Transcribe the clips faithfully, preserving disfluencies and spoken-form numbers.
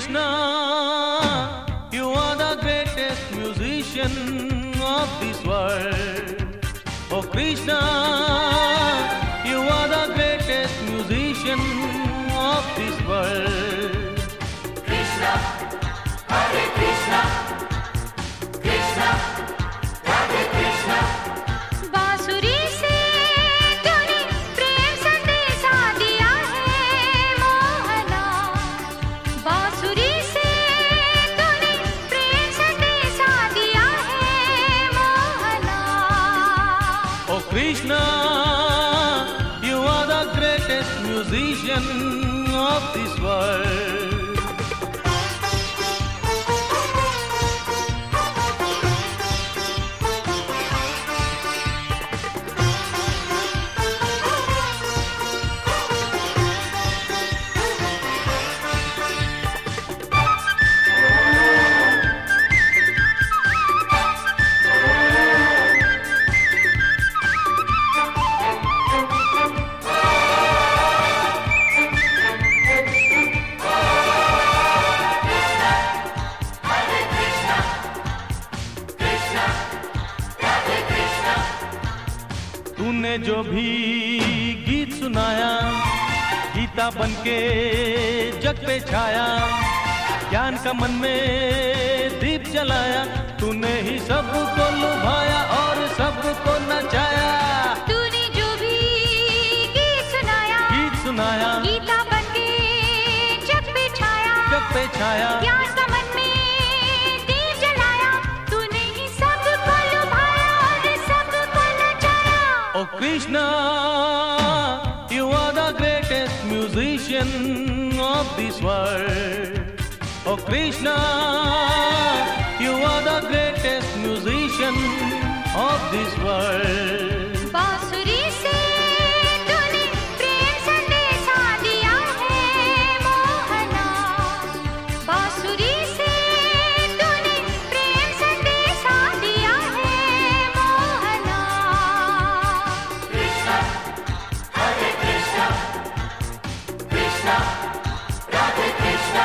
Krishna, you are the greatest musician of this world. Oh Krishna, you are the greatest musician of this world. Krishna, Hare Krishna, Krishna, Hare Krishna. बांसुरी से तूने प्रेम संदेशा दिया है मोहना, बांसुरी से तूने प्रेम संदेशा दिया है Mohana. Oh Krishna, you are the greatest musician of this world. तूने जो भी गीत सुनाया, गीता बनके जग पे छाया, ज्ञान का मन में दीप जलाया, तूने ही सबको लुभाया और सबको नचाया। तूने जो भी गीत सुनाया, गीत सुनाया, गीता बनके जग पे छाया, जग पे छाया, ज्ञान का मन में दीप जलाया, तूने ही सबको लुभाया और सबको नचाया। Oh Krishna, you are the greatest musician of this world. Oh Krishna, you are the greatest musician of this world. बांसुरी से तूने प्रेम संदेशा दिया है मोहना, बांसुरी से तूने प्रेम संदेशा दिया है Mohana. Krishna, Hare Krishna, Krishna, Radhe Krishna.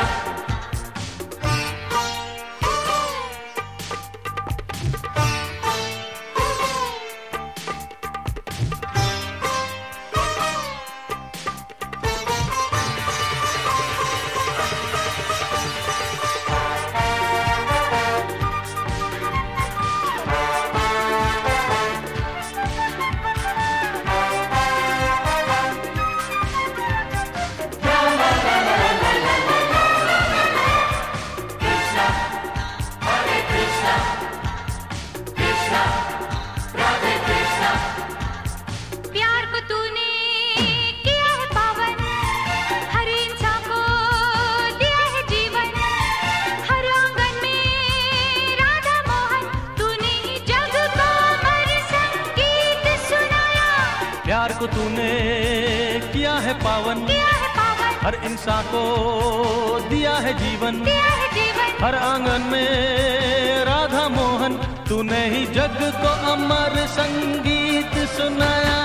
प्यार को तूने किया है पावन, हर इंसान को दिया है जीवन, हर आंगन में राधा मोहन, तूने ही जग को अमर संगीत सुनाया। प्यार को तूने किया है पावन, किया है पावन, हर इंसान को दिया है जीवन, दिया है जीवन, हर आंगन में राधा मोहन, तूने ही जग को अमर संगीत सुनाया।